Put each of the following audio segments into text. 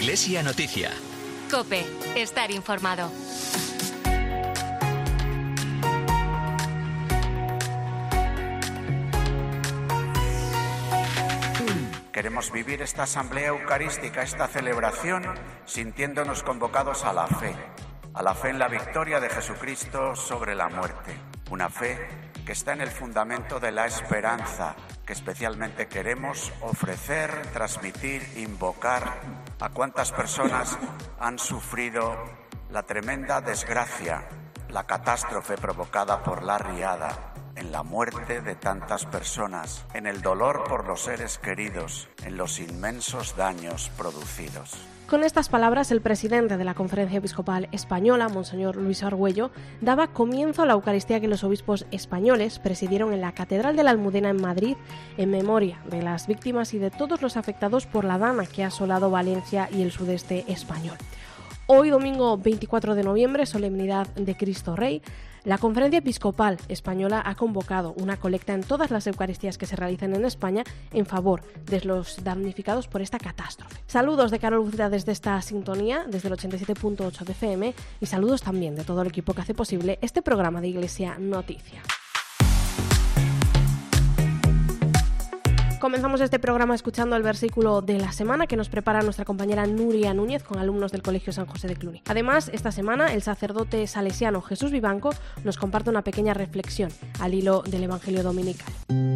Iglesia Noticia. COPE. Estar informado. Queremos vivir esta asamblea eucarística, esta celebración, sintiéndonos convocados a la fe en la victoria de Jesucristo sobre la muerte. Una fe que está en el fundamento de la esperanza, que especialmente queremos ofrecer, transmitir, invocar a cuantas personas han sufrido la tremenda desgracia, la catástrofe provocada por la riada, en la muerte de tantas personas, en el dolor por los seres queridos, en los inmensos daños producidos. Con estas palabras, el presidente de la Conferencia Episcopal Española, Monseñor Luis Argüello, daba comienzo a la Eucaristía que los obispos españoles presidieron en la Catedral de la Almudena en Madrid, en memoria de las víctimas y de todos los afectados por la dana que ha asolado Valencia y el sudeste español. Hoy, domingo 24 de noviembre, solemnidad de Cristo Rey, la Conferencia Episcopal Española ha convocado una colecta en todas las Eucaristías que se realizan en España en favor de los damnificados por esta catástrofe. Saludos de Carol Buceta desde esta sintonía, desde el 87.8 de FM, y saludos también de todo el equipo que hace posible este programa de Iglesia Noticia. Comenzamos este programa escuchando el versículo de la semana que nos prepara nuestra compañera Nuria Núñez con alumnos del Colegio San José de Cluny. Además, esta semana el sacerdote salesiano Jesús Vivanco nos comparte una pequeña reflexión al hilo del Evangelio dominical.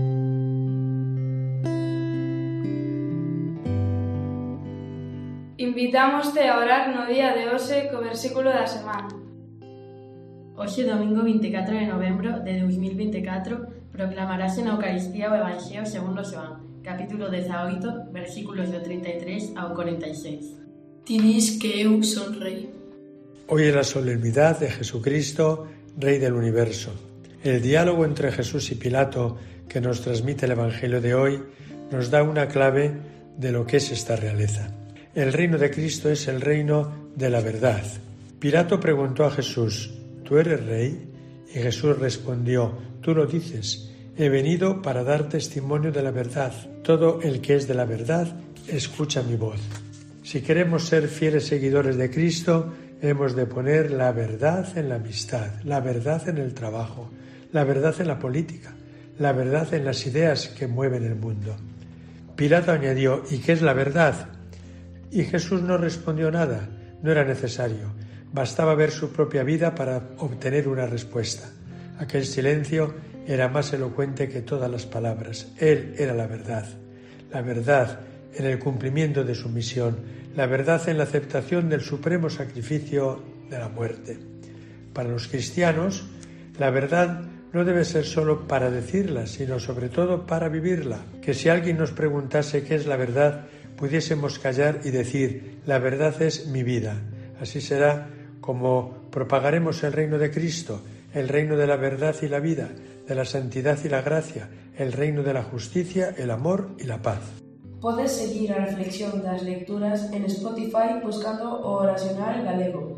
Invitámoste a orar no día de hoxe co versículo da semana. Hoxe, domingo 24 de novembro de 2024, proclamarase na Eucaristía o Evangelio segundo Xoán, capítulo 18, versículos do 33 ao 46. Ti dis que eu son rei. Hoy es la solemnidad de Jesucristo, Rey del Universo. El diálogo entre Jesús y Pilato que nos transmite el Evangelio de hoy nos da una clave de lo que es esta realeza. El reino de Cristo es el reino de la verdad. Pilato preguntó a Jesús: ¿Tú eres rey? Y Jesús respondió: Tú lo dices, he venido para dar testimonio de la verdad. Todo el que es de la verdad escucha mi voz. Si queremos ser fieles seguidores de Cristo, hemos de poner la verdad en la amistad, la verdad en el trabajo, la verdad en la política, la verdad en las ideas que mueven el mundo. Pilato añadió: ¿y qué es la verdad? Y Jesús no respondió nada, no era necesario. Bastaba ver su propia vida para obtener una respuesta. Aquel silencio era más elocuente que todas las palabras. Él era la verdad en el cumplimiento de su misión, la verdad en la aceptación del supremo sacrificio de la muerte. Para los cristianos, la verdad no debe ser solo para decirla, sino sobre todo para vivirla. Que si alguien nos preguntase qué es la verdad, pudiésemos callar y decir: la verdad es mi vida. Así será como propagaremos el reino de Cristo, el reino de la verdad y la vida, de la santidad y la gracia, el reino de la justicia, el amor y la paz. Podes seguir a reflexión das lecturas en Spotify buscando o Oracional Galego.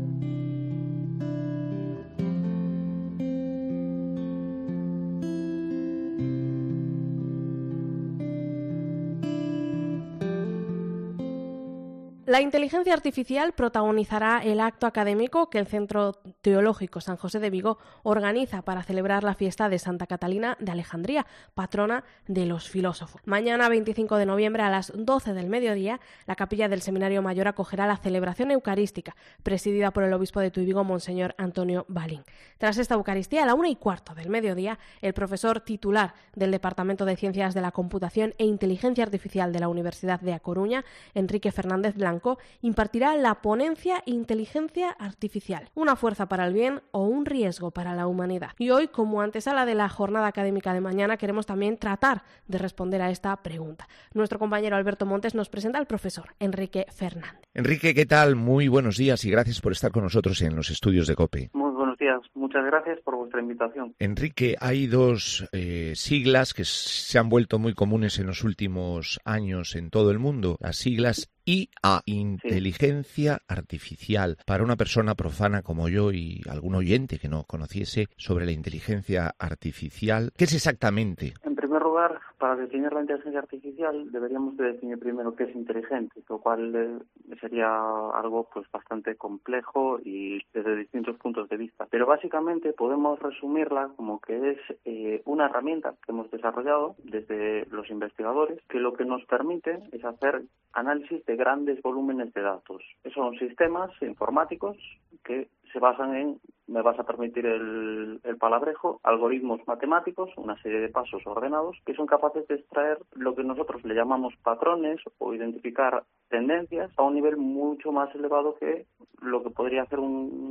La inteligencia artificial protagonizará el acto académico que el Centro Teológico San José de Vigo organiza para celebrar la fiesta de Santa Catalina de Alejandría, patrona de los filósofos. Mañana, 25 de noviembre, a las 12 del mediodía, la capilla del Seminario Mayor acogerá la celebración eucarística, presidida por el obispo de Tui Vigo, Monseñor Antonio Balín. Tras esta Eucaristía, a la 1:15 del mediodía, el profesor titular del Departamento de Ciencias de la Computación e Inteligencia Artificial de la Universidad de A Coruña, Enrique Fernández Blanco, impartirá la ponencia Inteligencia Artificial, una fuerza para el bien o un riesgo para la humanidad. Y hoy, como antesala de la jornada académica de mañana, queremos también tratar de responder a esta pregunta. Nuestro compañero Alberto Montes nos presenta al profesor Enrique Fernández. Enrique, ¿qué tal? Muy buenos días y gracias por estar con nosotros en los estudios de COPE. Muy buenos días, muchas gracias por vuestra invitación. Enrique, hay dos siglas que se han vuelto muy comunes en los últimos años en todo el mundo, las siglas IA, inteligencia artificial. Para una persona profana como yo y algún oyente que no conociese sobre la inteligencia artificial, ¿qué es exactamente? En primer lugar, Para definir la inteligencia artificial deberíamos de definir primero qué es inteligente, lo cual sería algo pues bastante complejo y desde distintos puntos de vista. Pero básicamente podemos resumirla como que es una herramienta que hemos desarrollado desde los investigadores que lo que nos permite es hacer análisis de grandes volúmenes de datos. Son sistemas informáticos que se basan en, me vas a permitir el palabrejo, algoritmos matemáticos, una serie de pasos ordenados que son capaces de extraer lo que nosotros le llamamos patrones o identificar tendencias a un nivel mucho más elevado que lo que podría hacer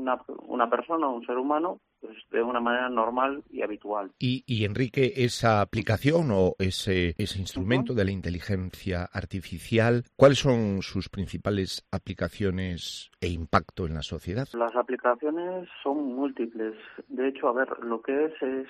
una persona, un ser humano, pues de una manera normal y habitual. Y Enrique, esa aplicación o ese instrumento de la inteligencia artificial, ¿cuáles son sus principales aplicaciones e impacto en la sociedad? Las aplicaciones son múltiples. De hecho, a ver, lo que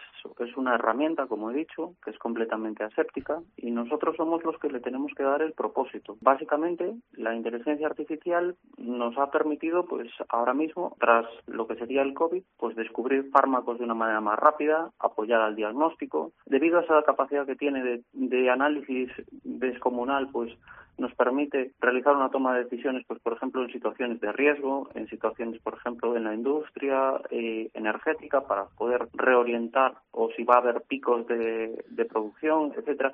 es una herramienta, como he dicho, que es completamente aséptica y nosotros somos los que le tenemos que dar el propósito. Básicamente, la inteligencia artificial nos ha permitido, pues ahora mismo, tras lo que sería el COVID, pues descubrir fármacos de una manera más rápida, apoyar al diagnóstico. Debido a esa capacidad que tiene de análisis descomunal, pues nos permite realizar una toma de decisiones, pues por ejemplo, en situaciones de riesgo, en situaciones, por ejemplo, en la industria energética, para poder reorientar o si va a haber picos de producción, etcétera.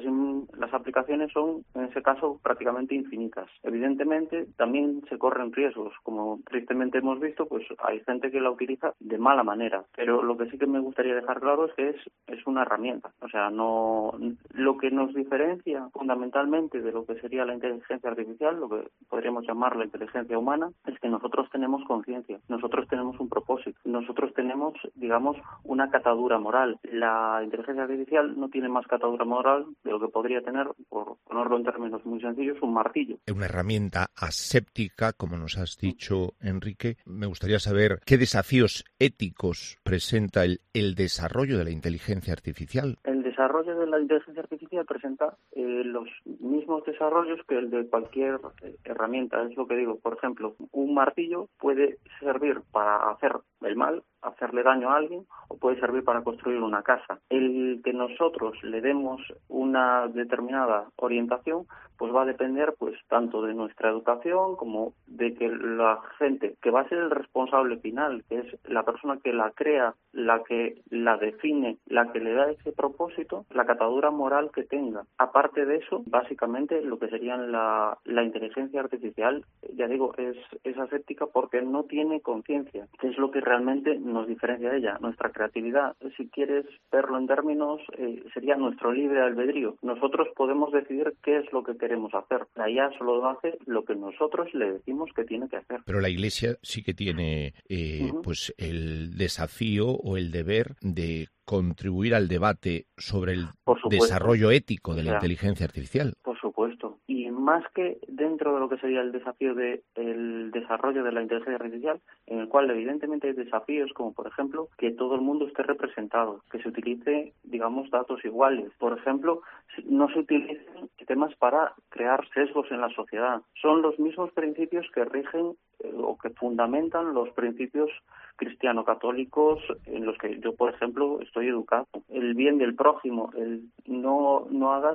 Las aplicaciones son, en ese caso, prácticamente infinitas. Evidentemente, también se corren riesgos. Como tristemente hemos visto, pues hay gente que la utiliza de mala manera. Pero lo que sí que me gustaría dejar claro es que es una herramienta. O sea, no lo que nos diferencia fundamentalmente de lo que sería la inteligencia artificial, lo que podríamos llamar la inteligencia humana, es que nosotros tenemos conciencia, nosotros tenemos un propósito, nosotros tenemos, digamos, una catadura moral. La inteligencia artificial no tiene más catadura moral de lo que podría tener, por ponerlo en términos muy sencillos, un martillo. Una herramienta aséptica, como nos has dicho, Enrique. Me gustaría saber qué desafíos éticos presenta el desarrollo de la inteligencia artificial. El desarrollo de la inteligencia artificial presenta los mismos desarrollos que el de cualquier herramienta. Es lo que digo. Por ejemplo, un martillo puede servir para hacer el mal, hacerle daño a alguien, o puede servir para construir una casa. El que nosotros le demos una determinada orientación, pues va a depender pues tanto de nuestra educación como de que la gente que va a ser el responsable final, que es la persona que la crea, la que la define, la que le da ese propósito, la catadura moral que tenga. Aparte de eso, básicamente lo que serían la inteligencia artificial, ya digo, es aséptica porque no tiene conciencia, que es lo que realmente nos diferencia de ella. Nuestra creatividad, si quieres verlo en términos, sería nuestro libre albedrío. Nosotros podemos decidir qué es lo que queremos hacer. La IA solo hace lo que nosotros le decimos que tiene que hacer. Pero la Iglesia sí que tiene pues el desafío o el deber de contribuir al debate sobre el desarrollo ético de la inteligencia artificial. Por supuesto. Y más que dentro de lo que sería el desafío del desarrollo de la inteligencia artificial, en el cual evidentemente hay desafíos como, por ejemplo, que todo el mundo esté representado, que se utilice, digamos, datos iguales. Por ejemplo, no se utilicen sistemas para crear sesgos en la sociedad. Son los mismos principios que rigen o que fundamentan los principios cristiano-católicos en los que yo, por ejemplo, estoy educado. El bien del prójimo, el no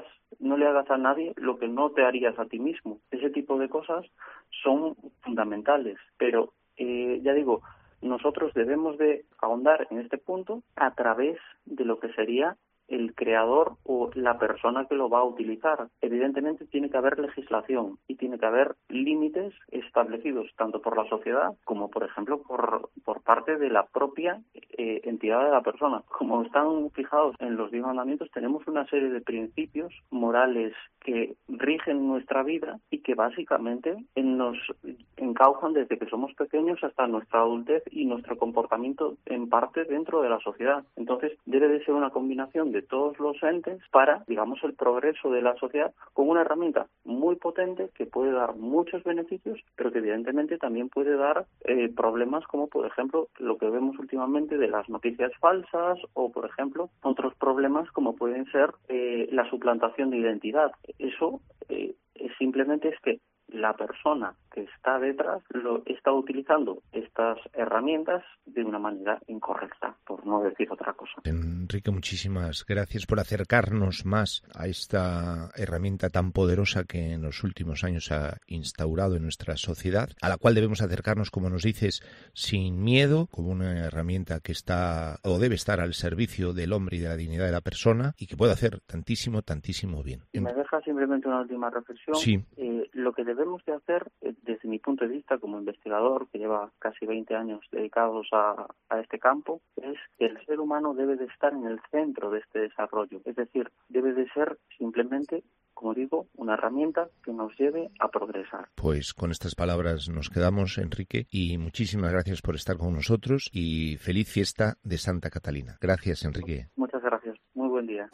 le hagas a nadie lo que no te harías a ti mismo. Ese tipo de cosas son fundamentales, pero ya digo, nosotros debemos de ahondar en este punto a través de lo que sería el creador o la persona que lo va a utilizar. Evidentemente tiene que haber legislación y tiene que haber límites establecidos tanto por la sociedad como, por ejemplo, por parte de la propia entidad de la persona. Como están fijados en los 10 mandamientos, tenemos una serie de principios morales que rigen nuestra vida y que básicamente nos encaujan desde que somos pequeños hasta nuestra adultez y nuestro comportamiento en parte dentro de la sociedad. Entonces debe de ser una combinación de todos los entes para, digamos, el progreso de la sociedad con una herramienta muy potente que puede dar muchos beneficios, pero que evidentemente también puede dar problemas como, por ejemplo, lo que vemos últimamente de las noticias falsas o, por ejemplo, otros problemas como pueden ser la suplantación de identidad. Eso simplemente es que la persona que está detrás lo está utilizando estas herramientas de una manera incorrecta, por no decir otra cosa. Enrique, muchísimas gracias por acercarnos más a esta herramienta tan poderosa que en los últimos años ha instaurado en nuestra sociedad, a la cual debemos acercarnos, como nos dices, sin miedo, como una herramienta que está o debe estar al servicio del hombre y de la dignidad de la persona y que puede hacer tantísimo bien. Si me deja simplemente una última reflexión. Sí. Lo que debemos de hacer, desde mi punto de vista como investigador, que lleva casi 20 años dedicados a este campo, es que el ser humano debe de estar en el centro de este desarrollo. Es decir, debe de ser simplemente, como digo, una herramienta que nos lleve a progresar. Pues con estas palabras nos quedamos, Enrique, y muchísimas gracias por estar con nosotros y feliz fiesta de Santa Catalina. Gracias, Enrique. Muchas gracias. Muy buen día.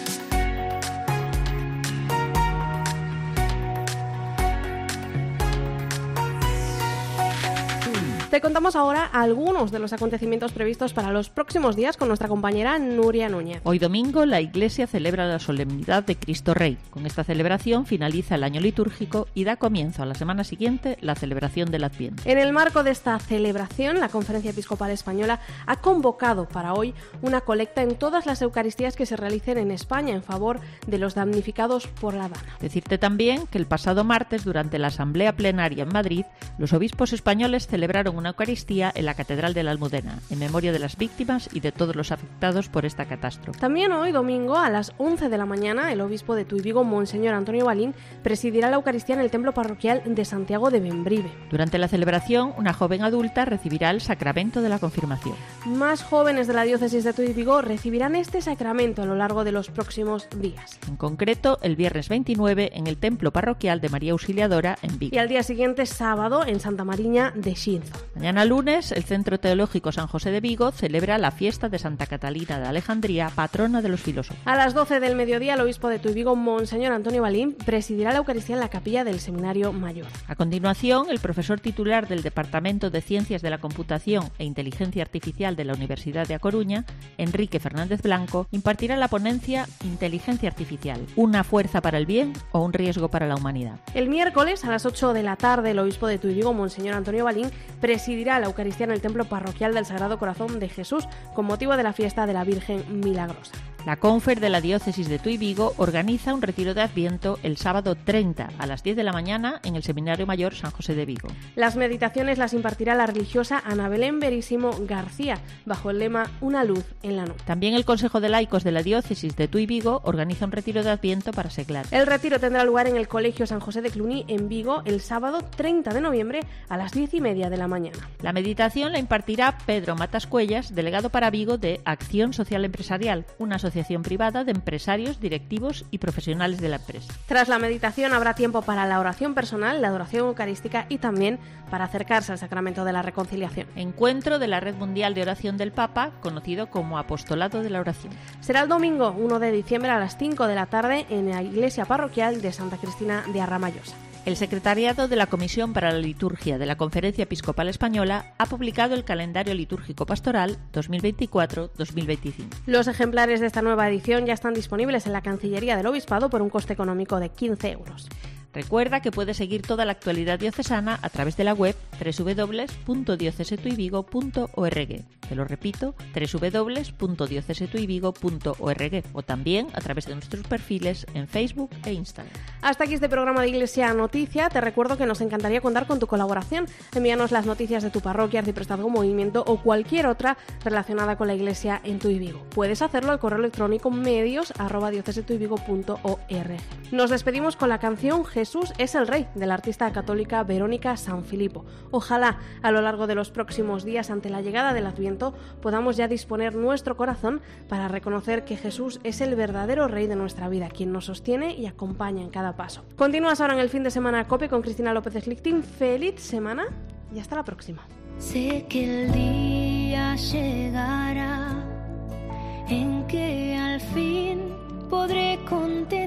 Te contamos ahora algunos de los acontecimientos previstos para los próximos días con nuestra compañera Nuria Núñez. Hoy domingo la Iglesia celebra la solemnidad de Cristo Rey. Con esta celebración finaliza el año litúrgico y da comienzo a la semana siguiente la celebración del Adviento. En el marco de esta celebración, la Conferencia Episcopal Española ha convocado para hoy una colecta en todas las Eucaristías que se realicen en España en favor de los damnificados por la Dana. Decirte también que el pasado martes, durante la Asamblea Plenaria en Madrid, los obispos españoles celebraron una Eucaristía en la Catedral de la Almudena, en memoria de las víctimas y de todos los afectados por esta catástrofe. También hoy, domingo, a las 11 de la mañana, el obispo de Tuy Vigo, Monseñor Antonio Balín, presidirá la Eucaristía en el Templo Parroquial de Santiago de Bembrive. Durante la celebración, una joven adulta recibirá el sacramento de la confirmación. Más jóvenes de la diócesis de Tuy Vigo recibirán este sacramento a lo largo de los próximos días. En concreto, el viernes 29 en el Templo Parroquial de María Auxiliadora en Vigo. Y al día siguiente, sábado, en Santa Mariña de Xinzo. Mañana lunes, el Centro Teológico San José de Vigo celebra la fiesta de Santa Catalina de Alejandría, patrona de los filósofos. A las 12 del mediodía, el obispo de Tuy Vigo, Monseñor Antonio Balín, presidirá la Eucaristía en la capilla del Seminario Mayor. A continuación, el profesor titular del Departamento de Ciencias de la Computación e Inteligencia Artificial de la Universidad de A Coruña, Enrique Fernández Blanco, impartirá la ponencia Inteligencia Artificial, ¿una fuerza para el bien o un riesgo para la humanidad? El miércoles, a las 8 de la tarde, el obispo de Tuy Vigo, Monseñor Antonio Balín, presidirá la Eucaristía en el Templo Parroquial del Sagrado Corazón de Jesús con motivo de la fiesta de la Virgen Milagrosa. La Confer de la Diócesis de Tuy Vigo organiza un retiro de Adviento el sábado 30 a las 10 de la mañana en el Seminario Mayor San José de Vigo. Las meditaciones las impartirá la religiosa Ana Belén Verísimo García, bajo el lema Una luz en la noche. También el Consejo de Laicos de la Diócesis de Tuy Vigo organiza un retiro de Adviento para seglares. El retiro tendrá lugar en el Colegio San José de Cluny en Vigo el sábado 30 de noviembre a las 10:30 de la mañana. La meditación la impartirá Pedro Matas Cuellas, delegado para Vigo de Acción Social Empresarial, una asociación privada de empresarios, directivos y profesionales de la empresa. Tras la meditación habrá tiempo para la oración personal, la adoración eucarística y también para acercarse al sacramento de la reconciliación. Encuentro de la Red Mundial de Oración del Papa, conocido como Apostolado de la Oración. Será el domingo 1 de diciembre a las 5 de la tarde en la Iglesia Parroquial de Santa Cristina de Arramallosa. El secretariado de la Comisión para la Liturgia de la Conferencia Episcopal Española ha publicado el calendario litúrgico pastoral 2024-2025. Los ejemplares de esta nueva edición ya están disponibles en la Cancillería del Obispado por un coste económico de 15 euros. Recuerda que puedes seguir toda la actualidad diocesana a través de la web www.diocesetuyvigo.org. Te lo repito, www.diocesetuyvigo.org o también a través de nuestros perfiles en Facebook e Instagram. Hasta aquí este programa de Iglesia Noticia. Te recuerdo que nos encantaría contar con tu colaboración. Envíanos las noticias de tu parroquia, arciprestazgo, movimiento o cualquier otra relacionada con la Iglesia en Tuy Vigo. Puedes hacerlo al correo electrónico medios@diocesetuyvigo.org. Nos despedimos con la canción Jesús es el Rey, de la artista católica Verónica Sanfilippo. Ojalá a lo largo de los próximos días, ante la llegada del Adviento, podamos ya disponer nuestro corazón para reconocer que Jesús es el verdadero Rey de nuestra vida, quien nos sostiene y acompaña en cada paso. Continúas ahora en el fin de semana COPE con Cristina López Eslichting. Feliz semana y hasta la próxima. Sé que el día llegará en que al fin podré contemplar